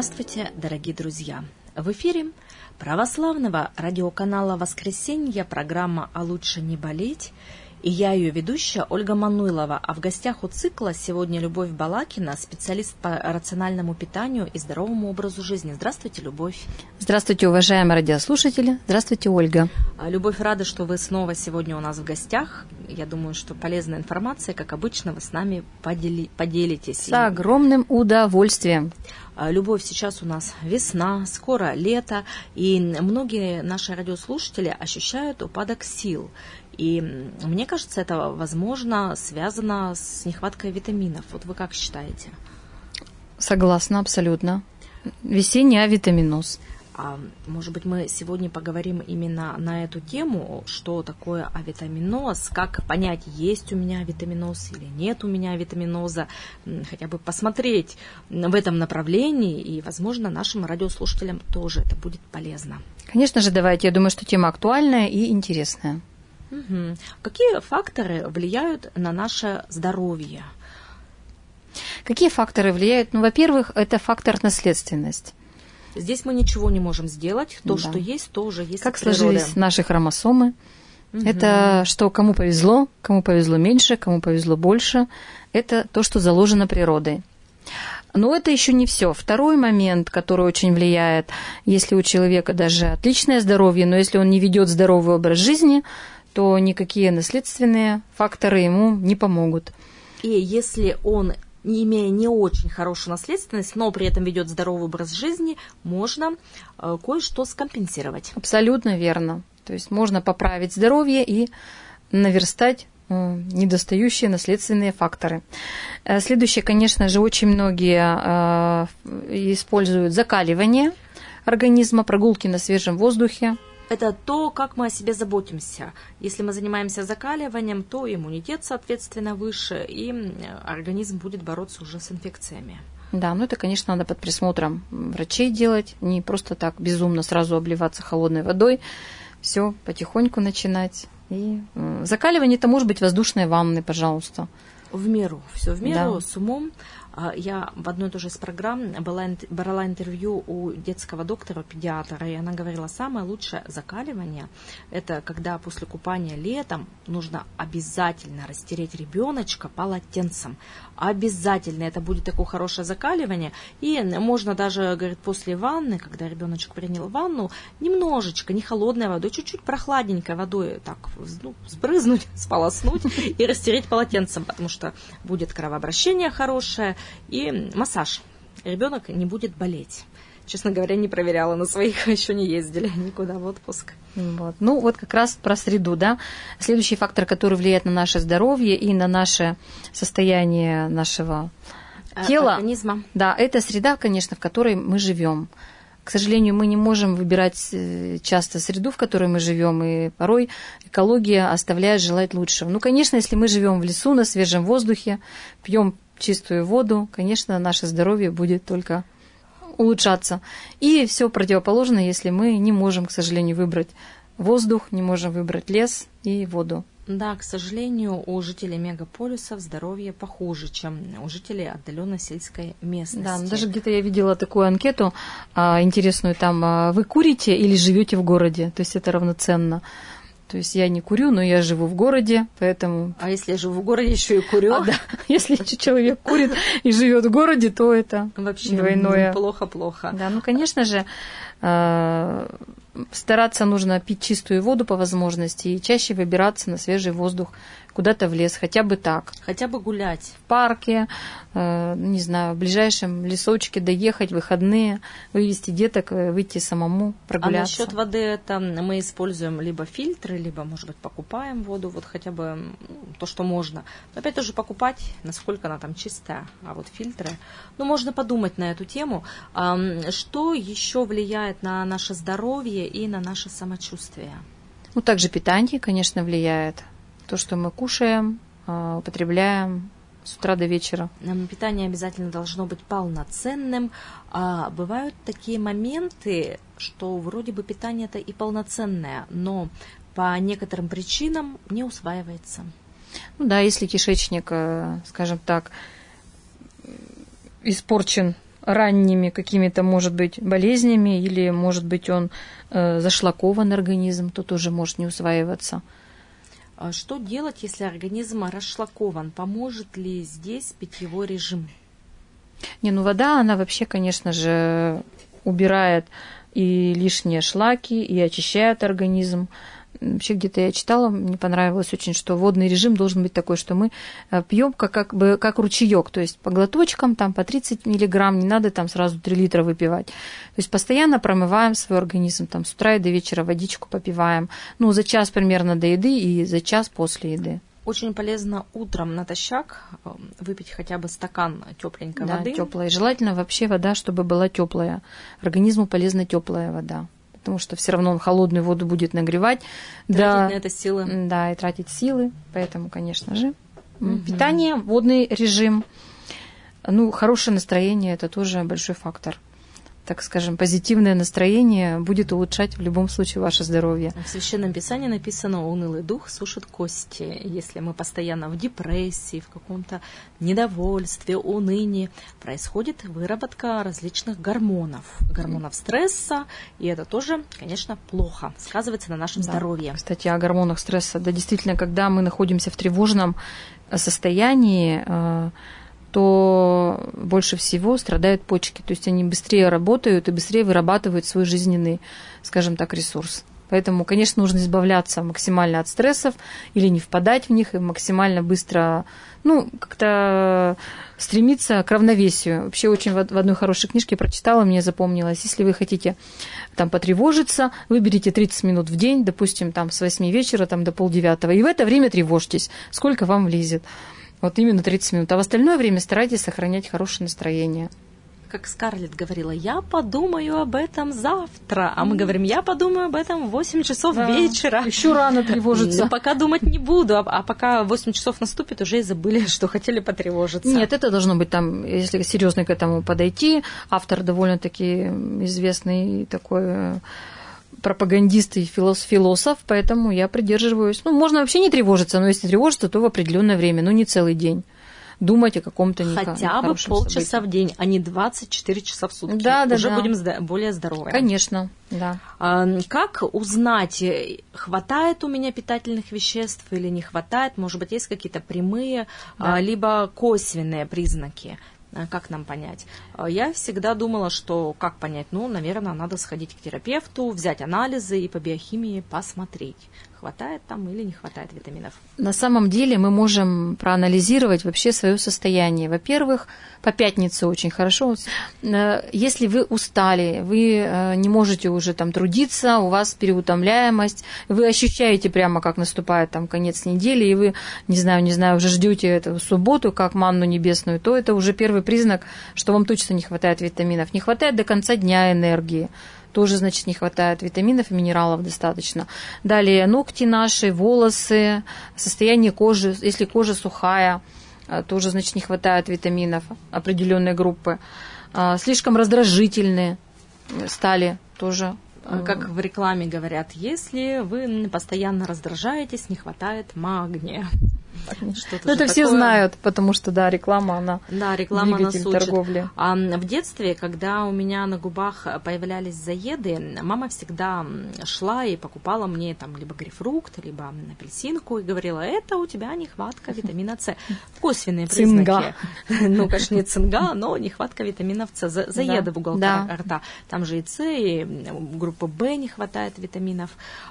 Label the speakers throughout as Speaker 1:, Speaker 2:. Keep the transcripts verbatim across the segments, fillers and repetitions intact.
Speaker 1: Здравствуйте, дорогие друзья! В эфире православного радиоканала «Воскресенье» программа «А лучше не болеть». И я ее ведущая Ольга Мануйлова. А в гостях у цикла сегодня Любовь Балакина, специалист по рациональному питанию и здоровому образу жизни. Здравствуйте, Любовь.
Speaker 2: Здравствуйте, уважаемые радиослушатели. Здравствуйте, Ольга.
Speaker 1: Любовь, рада, что вы снова сегодня у нас в гостях. Я думаю, что полезная информация, как обычно, вы с нами подели... поделитесь.
Speaker 2: С огромным удовольствием.
Speaker 1: Любовь, сейчас у нас весна, скоро лето, и многие наши радиослушатели ощущают упадок сил. И мне кажется, это, возможно, связано с нехваткой витаминов. Вот вы как считаете?
Speaker 2: Согласна, абсолютно. Весенний авитаминоз.
Speaker 1: А, может быть, мы сегодня поговорим именно на эту тему, что такое авитаминоз, как понять, есть у меня авитаминоз или нет у меня авитаминоза, хотя бы посмотреть в этом направлении, и, возможно, нашим радиослушателям тоже это будет полезно.
Speaker 2: Конечно же, давайте. Я думаю, что тема актуальная и интересная.
Speaker 1: Угу. Какие факторы влияют на наше здоровье?
Speaker 2: Какие факторы влияют? Ну, во-первых, это фактор наследственность.
Speaker 1: Здесь мы ничего не можем сделать. То,
Speaker 2: да.
Speaker 1: что есть, то уже есть.
Speaker 2: Как сложились наши хромосомы. Угу. Это что кому повезло, кому повезло меньше, кому повезло больше. Это то, что заложено природой. Но это еще не все. Второй момент, который очень влияет, если у человека даже отличное здоровье, но если он не ведет здоровый образ жизни, то никакие наследственные факторы ему не помогут.
Speaker 1: И если он, не имея не очень хорошую наследственность, но при этом ведет здоровый образ жизни, можно э, кое-что скомпенсировать.
Speaker 2: Абсолютно верно. То есть можно поправить здоровье и наверстать э, недостающие наследственные факторы. Э, следующее, конечно же, очень многие э, используют закаливание организма, прогулки на свежем воздухе.
Speaker 1: Это то, как мы о себе заботимся. Если мы занимаемся закаливанием, то иммунитет, соответственно, выше, и организм будет бороться уже с инфекциями.
Speaker 2: Да, ну это, конечно, надо под присмотром врачей делать, не просто так безумно сразу обливаться холодной водой, все потихоньку начинать. И закаливание это может быть воздушные ванны, пожалуйста.
Speaker 1: В меру, все в меру,
Speaker 2: да.
Speaker 1: С умом. Я в одной и той же из программ была, брала интервью у детского доктора, педиатра, и она говорила, самое лучшее закаливание – это когда после купания летом нужно обязательно растереть ребеночка полотенцем. Обязательно это будет такое хорошее закаливание. И можно даже, говорит, после ванны, когда ребеночек принял ванну, немножечко, не холодной водой, чуть-чуть прохладненькой водой так ну, сбрызнуть, сполоснуть и растереть полотенцем, потому что будет кровообращение хорошее, и массаж. Ребенок не будет болеть. Честно говоря, не проверяла, на своих еще не ездили никуда в отпуск.
Speaker 2: Вот. Ну, вот как раз про среду, да. Следующий фактор, который влияет на наше здоровье и на наше состояние нашего тела,
Speaker 1: организма.
Speaker 2: Да, это среда, конечно, в которой мы живем. К сожалению, мы не можем выбирать часто среду, в которой мы живем, и порой экология оставляет желать лучшего. Ну, конечно, если мы живем в лесу, на свежем воздухе, пьем чистую воду, конечно, наше здоровье будет только улучшаться. И все противоположно, если мы не можем, к сожалению, выбрать воздух, не можем выбрать лес и воду.
Speaker 1: Да, к сожалению, у жителей мегаполисов здоровье похуже, чем у жителей отдаленной сельской местности.
Speaker 2: Да, даже где-то я видела такую анкету а, интересную, там, а, вы курите или живете в городе, то есть это равноценно. То есть я не курю, но я живу в городе, поэтому...
Speaker 1: А если я живу в городе, еще и курю?
Speaker 2: А, да. Если человек курит и живет в городе, то это
Speaker 1: вообще
Speaker 2: двойное.
Speaker 1: Плохо-плохо.
Speaker 2: Да, ну, конечно же, стараться нужно пить чистую воду по возможности и чаще выбираться на свежий воздух, куда-то в лес, хотя бы так.
Speaker 1: Хотя бы гулять.
Speaker 2: В парке, не знаю, в ближайшем лесочке доехать, выходные, вывести деток, выйти самому, прогуляться.
Speaker 1: А насчет воды это мы используем либо фильтры, либо, может быть, покупаем воду, вот хотя бы то, что можно. Но опять тоже покупать, насколько она там чистая, а вот фильтры. Ну, можно подумать на эту тему. Что еще влияет на наше здоровье и на наше самочувствие?
Speaker 2: Ну, также питание, конечно, влияет. То, что мы кушаем, употребляем с утра до вечера.
Speaker 1: Питание обязательно должно быть полноценным. А бывают такие моменты, что вроде бы питание-то и полноценное, но по некоторым причинам не усваивается.
Speaker 2: Ну да, если кишечник, скажем так, испорчен ранними какими-то, может быть, болезнями, или, может быть, он э, зашлакован организм, то тоже может не усваиваться.
Speaker 1: Что делать, если организм расшлакован? Поможет ли здесь питьевой режим?
Speaker 2: Не, ну вода, она вообще, конечно же, убирает и лишние шлаки, и очищает организм. Вообще где-то я читала, мне понравилось очень, что водный режим должен быть такой, что мы пьем как, как бы как ручеек, то есть по глоточкам, там, по тридцать миллиграмм, не надо там сразу три литра выпивать. То есть постоянно промываем свой организм, там, с утра и до вечера водичку попиваем, ну, за час примерно до еды и за час после еды.
Speaker 1: Очень полезно утром натощак выпить хотя бы стакан тепленькой
Speaker 2: да,
Speaker 1: воды. Да,
Speaker 2: теплая. Желательно вообще вода, чтобы была теплая. Организму полезна теплая вода. Потому что все равно он холодную воду будет нагревать.
Speaker 1: Тратить
Speaker 2: да,
Speaker 1: на это силы.
Speaker 2: Да, и тратить силы. Поэтому, конечно же, угу. питание, водный режим. Ну, хорошее настроение – это тоже большой фактор. Так скажем, позитивное настроение будет улучшать в любом случае ваше здоровье.
Speaker 1: В Священном Писании написано: унылый дух сушит кости. Если мы постоянно в депрессии, в каком-то недовольстве, унынии, происходит выработка различных гормонов, гормонов стресса, и это тоже, конечно, плохо сказывается на нашем
Speaker 2: да.
Speaker 1: здоровье.
Speaker 2: Кстати, о гормонах стресса. Да, действительно, когда мы находимся в тревожном состоянии, то больше всего страдают почки. То есть они быстрее работают и быстрее вырабатывают свой жизненный, скажем так, ресурс. Поэтому, конечно, нужно избавляться максимально от стрессов или не впадать в них и максимально быстро, ну, как-то стремиться к равновесию. Вообще очень в одной хорошей книжке прочитала, мне запомнилось, если вы хотите там потревожиться, выберите тридцать минут в день, допустим, там с восьми вечера там, до полдевятого, и в это время тревожьтесь, сколько вам влезет. Вот именно тридцать минут. А в остальное время старайтесь сохранять хорошее настроение.
Speaker 1: Как Скарлетт говорила, я подумаю об этом завтра. А мы говорим, я подумаю об этом в восемь часов да, вечера.
Speaker 2: Еще рано тревожиться.
Speaker 1: Но пока думать не буду. А пока восемь часов наступит, уже и забыли, что хотели потревожиться.
Speaker 2: Нет, это должно быть там, если серьезно к этому подойти. Автор довольно-таки известный такой пропагандист и философ, поэтому я придерживаюсь. Ну, можно вообще не тревожиться, но если тревожиться, то в определенное время, но не целый день. Думать о каком-то нехорошем
Speaker 1: Хотя бы полчаса событии. В день, а не двадцать четыре часа в сутки.
Speaker 2: Да, да,
Speaker 1: Уже
Speaker 2: да.
Speaker 1: будем более здоровы.
Speaker 2: Конечно, да.
Speaker 1: А, как узнать, хватает у меня питательных веществ или не хватает? Может быть, есть какие-то прямые, да. а, либо косвенные признаки? Как нам понять? Я всегда думала, что как понять? Ну, наверное, надо сходить к терапевту, взять анализы и по биохимии посмотреть, хватает там или не хватает витаминов.
Speaker 2: На самом деле мы можем проанализировать вообще свое состояние. Во-первых, по пятнице очень хорошо. Если вы устали, вы не можете уже там трудиться, у вас переутомляемость, вы ощущаете прямо, как наступает там конец недели, и вы, не знаю, не знаю, уже ждете эту субботу, как манну небесную, то это уже первый признак, что вам точно не хватает витаминов. Не хватает до конца дня энергии. Тоже, значит, не хватает витаминов и минералов достаточно. Далее ногти наши, волосы, состояние кожи. Если кожа сухая, тоже, значит, не хватает витаминов определенной группы. Слишком раздражительные стали тоже.
Speaker 1: Как в рекламе говорят, если вы постоянно раздражаетесь, не хватает магния.
Speaker 2: Что-то это все такое. Знают, потому что, да, реклама, она
Speaker 1: да, реклама
Speaker 2: двигатель
Speaker 1: нас учит.
Speaker 2: Торговли.
Speaker 1: А в детстве, когда у меня на губах появлялись заеды, мама всегда шла и покупала мне там либо грейпфрукт, либо апельсинку и говорила, это у тебя нехватка витамина С. Косвенные признаки. Ну, конечно, не цинга, но нехватка витаминов С. Заеды в уголках рта. Там же и С, и группы В не хватает витаминов.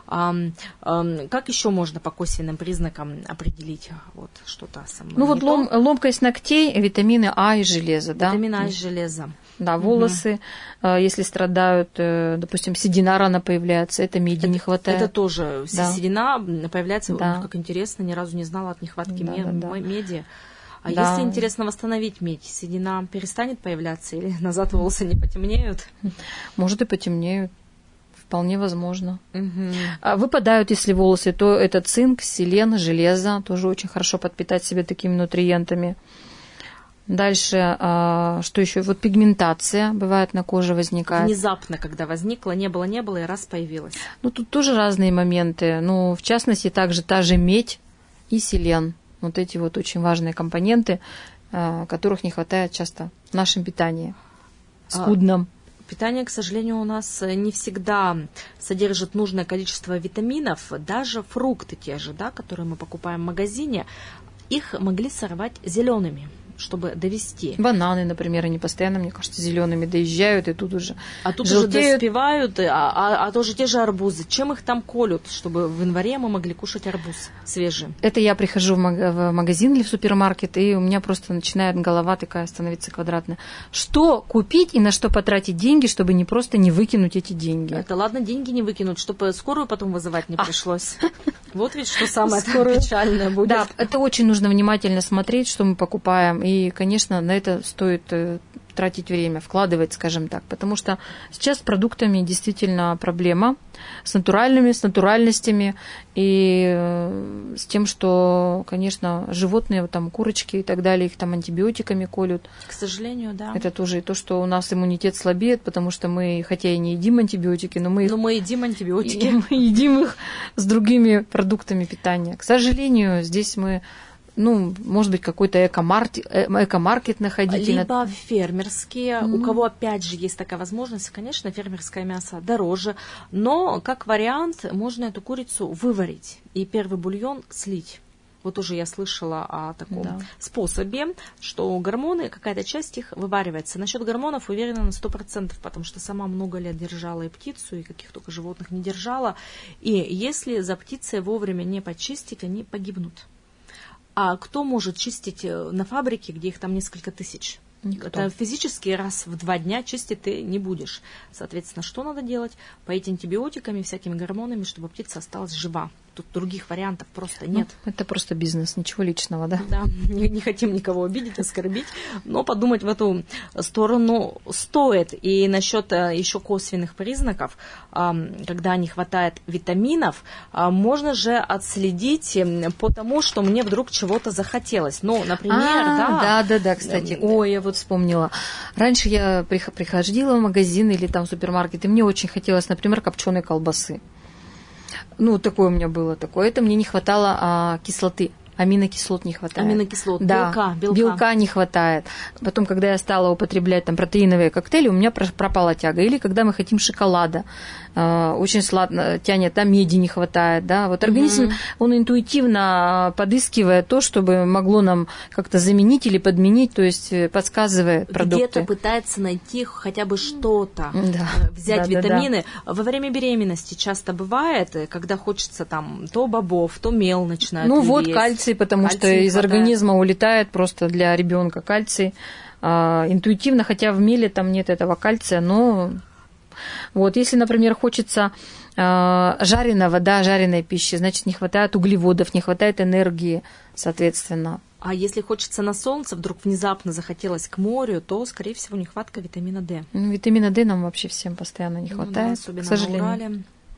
Speaker 1: Как еще можно по косвенным признакам определить? Вот что-то со мной.
Speaker 2: Ну вот лом, ломкость ногтей, витамины А и железо, да?
Speaker 1: Витамины А и железо.
Speaker 2: Да, волосы, угу. если страдают, допустим, седина рано появляется, это меди это, не хватает.
Speaker 1: Это тоже, да. Седина появляется,
Speaker 2: да.
Speaker 1: как интересно, ни разу не знала от нехватки
Speaker 2: да,
Speaker 1: мед,
Speaker 2: да, да.
Speaker 1: меди. А
Speaker 2: да.
Speaker 1: если, интересно, восстановить медь, седина перестанет появляться или назад волосы не потемнеют?
Speaker 2: Может и потемнеют. Вполне возможно.
Speaker 1: Угу.
Speaker 2: Выпадают, если волосы, то это цинк, селен, железо. Тоже очень хорошо подпитать себя такими нутриентами. Дальше, что еще? Вот пигментация бывает на коже возникает.
Speaker 1: Внезапно, когда возникла, не было, не было, и раз появилась.
Speaker 2: Ну, тут тоже разные моменты. Ну, в частности, также та же медь и селен. Вот эти вот очень важные компоненты, которых не хватает часто в нашем питании. скудно.
Speaker 1: Питание, к сожалению, у нас не всегда содержит нужное количество витаминов. Даже фрукты те же, да, которые мы покупаем в магазине, их могли сорвать зелеными, чтобы довести.
Speaker 2: Бананы, например, они постоянно, мне кажется, зелеными доезжают, и тут уже
Speaker 1: А тут
Speaker 2: желтеют.
Speaker 1: уже доспевают, а, а, а тоже те же арбузы. Чем их там колют, чтобы в январе мы могли кушать арбуз свежий?
Speaker 2: Это я прихожу в магазин или в супермаркет, и у меня просто начинает голова такая становиться квадратная. Что купить и на что потратить деньги, чтобы не просто не выкинуть эти деньги?
Speaker 1: Это ладно, деньги не выкинуть, чтобы скорую потом вызывать не пришлось. Вот ведь что самое печальное будет.
Speaker 2: Да, это очень нужно внимательно смотреть, что мы покупаем. И, конечно, на это стоит тратить время, вкладывать, скажем так. Потому что сейчас с продуктами действительно проблема. С натуральными, с натуральностями. И с тем, что, конечно, животные, вот там курочки и так далее, их там антибиотиками колют.
Speaker 1: К сожалению, да.
Speaker 2: Это тоже и то, что у нас иммунитет слабеет, потому что мы, хотя и не едим антибиотики, но мы их...
Speaker 1: Но мы едим антибиотики.
Speaker 2: Мы едим их с другими продуктами питания. К сожалению, здесь мы... Ну, может быть, какой-то экомаркет, экомаркет находить.
Speaker 1: Либо фермерские. Mm-hmm. У кого, опять же, есть такая возможность, конечно, фермерское мясо дороже, но, как вариант, можно эту курицу выварить и первый бульон слить. Вот уже я слышала о таком да. способе, что гормоны, какая-то часть их вываривается. Насчет гормонов уверена на сто процентов, потому что сама много лет держала и птицу, и каких только животных не держала. И если за птицей вовремя не почистить, они погибнут. А кто может чистить на фабрике, где их там несколько тысяч? Никто. Это физически раз в два дня чистить ты не будешь. Соответственно, что надо делать? Поить антибиотиками, всякими гормонами, чтобы птица осталась жива. Тут других вариантов просто нет.
Speaker 2: Ну, это просто бизнес, ничего личного, да?
Speaker 1: Да, не, не хотим никого обидеть, оскорбить, но подумать в эту сторону стоит. И насчет еще косвенных признаков, когда не хватает витаминов, можно же отследить по тому, что мне вдруг чего-то захотелось. Ну, например,
Speaker 2: а,
Speaker 1: да.
Speaker 2: Да, да, да, кстати. Ой, я вот вспомнила. Раньше я приходила в магазин или там в супермаркет, и мне очень хотелось, например, копченой колбасы. Ну, такое у меня было такое. Это мне не хватало а, кислоты. Аминокислот не хватает.
Speaker 1: Аминокислот,
Speaker 2: да,
Speaker 1: белка, белка.
Speaker 2: Белка не хватает. Потом, когда я стала употреблять там протеиновые коктейли, у меня пропала тяга. Или когда мы хотим шоколада, э, очень сладко тянет, а меди не хватает. Да? Вот организм, mm-hmm. он интуитивно подыскивает то, чтобы могло нам как-то заменить или подменить, то есть подсказывает продукты.
Speaker 1: Где-то пытается найти хотя бы что-то,
Speaker 2: да.
Speaker 1: взять
Speaker 2: да,
Speaker 1: витамины.
Speaker 2: Да, да.
Speaker 1: Во время беременности часто бывает, когда хочется там то бобов, то мел начинают
Speaker 2: Ну
Speaker 1: есть.
Speaker 2: вот кальций, потому кальций что из хватает. Организма улетает просто для ребенка кальций а, интуитивно, хотя в меле там нет этого кальция, но вот если, например, хочется а, жареного, да, жареной пищи, значит, не хватает углеводов, не хватает энергии, соответственно.
Speaker 1: А если хочется на солнце, вдруг внезапно захотелось к морю, то, скорее всего, нехватка витамина D.
Speaker 2: Ну, витамина D нам вообще всем постоянно не хватает,
Speaker 1: ну, да, особенно
Speaker 2: к сожалению.
Speaker 1: На Урале.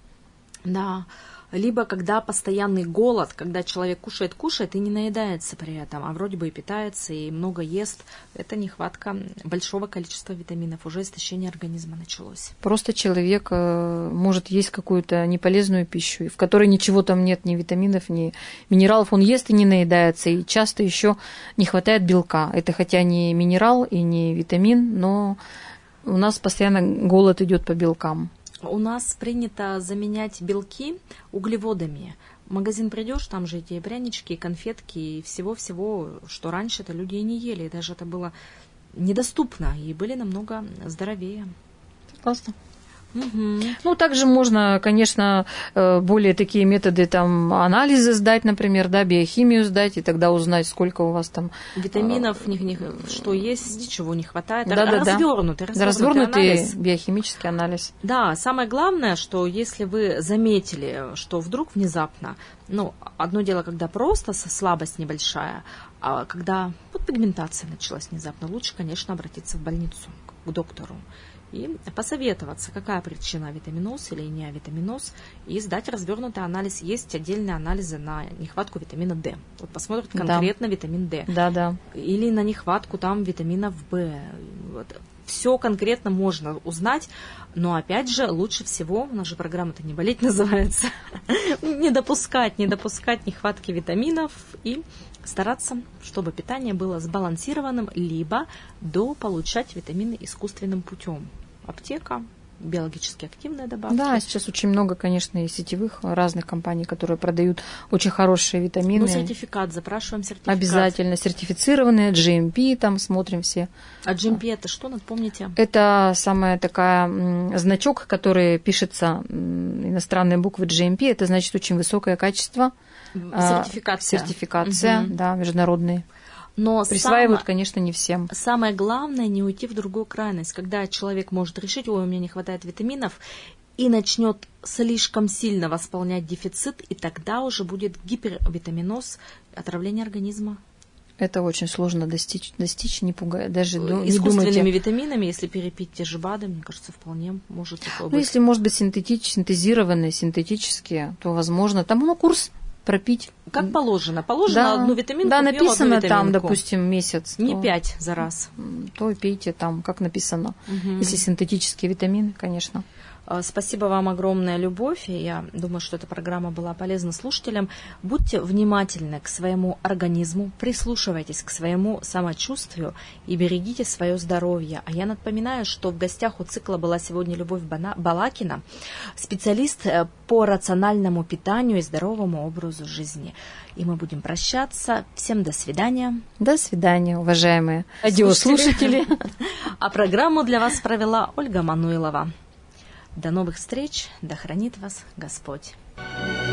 Speaker 1: Да. Либо когда постоянный голод, когда человек кушает, кушает и не наедается при этом, а вроде бы и питается, и много ест, это нехватка большого количества витаминов, уже истощение организма началось.
Speaker 2: Просто человек может есть какую-то неполезную пищу, в которой ничего там нет, ни витаминов, ни минералов, он ест и не наедается, и часто еще не хватает белка. Это хотя не минерал и не витамин, но у нас постоянно голод идет по белкам.
Speaker 1: У нас принято заменять белки углеводами. В магазин придешь, там же эти прянички, конфетки и всего-всего, что раньше-то люди и не ели. И даже это было недоступно, и были намного здоровее.
Speaker 2: Классно.
Speaker 1: Угу.
Speaker 2: Ну, также можно, конечно, более такие методы, там, анализы сдать, например, да, биохимию сдать, и тогда узнать, сколько у вас там...
Speaker 1: Витаминов, а... них, них, что есть, чего не хватает.
Speaker 2: Да, да,
Speaker 1: развернутый,
Speaker 2: да. развернутый анализ. Биохимический анализ.
Speaker 1: Да, самое главное, что если вы заметили, что вдруг внезапно, ну, одно дело, когда просто слабость небольшая, а когда вот, пигментация началась внезапно, лучше, конечно, обратиться в больницу, к доктору. И посоветоваться, какая причина витаминоз или неовитаминоз, и сдать развернутый анализ. Есть отдельные анализы на нехватку витамина D. Вот посмотрят конкретно да. витамин D.
Speaker 2: Да, да.
Speaker 1: Или на нехватку там витаминов В. Вот. все конкретно можно узнать, но опять же, лучше всего, у нас же программа-то «Не болеть» называется, не допускать, не допускать нехватки витаминов и стараться, чтобы питание было сбалансированным, либо дополучать витамины искусственным путем. Аптека, биологически активные добавки.
Speaker 2: Да, сейчас очень много, конечно, и сетевых разных компаний, которые продают очень хорошие витамины.
Speaker 1: Ну, сертификат, запрашиваем сертификат.
Speaker 2: Обязательно сертифицированные, джи эм пи, там смотрим все.
Speaker 1: А джи эм пи это что, напомните?
Speaker 2: Это самая такая значок, который пишется иностранные буквы джи эм пи, это значит очень высокое качество.
Speaker 1: Сертификация.
Speaker 2: Сертификация, угу. Да, международные. Но присваивают, сам... конечно, не всем.
Speaker 1: Самое главное не уйти в другую крайность, когда человек может решить, ой, у меня не хватает витаминов, и начнет слишком сильно восполнять дефицит, и тогда уже будет гипервитаминоз, отравление организма.
Speaker 2: Это очень сложно достичь, достичь не пугая, даже не
Speaker 1: искусственными
Speaker 2: думайте.
Speaker 1: витаминами, если перепить те же БАДы, мне кажется, вполне может такое
Speaker 2: ну,
Speaker 1: быть.
Speaker 2: Если, может быть, синтетич, синтезированные, синтетические, то, возможно, там ну, курс пропить.
Speaker 1: Как положено. Положено
Speaker 2: да,
Speaker 1: одну витаминку,
Speaker 2: да, написано
Speaker 1: одну
Speaker 2: там, допустим, месяц.
Speaker 1: Не
Speaker 2: то,
Speaker 1: пять за раз.
Speaker 2: То пейте там, как написано.
Speaker 1: Угу.
Speaker 2: Если синтетические витамины, конечно.
Speaker 1: Спасибо вам огромная, Любовь. Я думаю, что эта программа была полезна слушателям. Будьте внимательны к своему организму, прислушивайтесь к своему самочувствию и берегите свое здоровье. А я напоминаю, что в гостях у цикла была сегодня Любовь Балакина, специалист по рациональному питанию и здоровому образу жизни. И мы будем прощаться. Всем до свидания.
Speaker 2: До свидания, уважаемые радиослушатели.
Speaker 1: А программу для вас провела Ольга Мануилова. До новых встреч, да хранит вас Господь.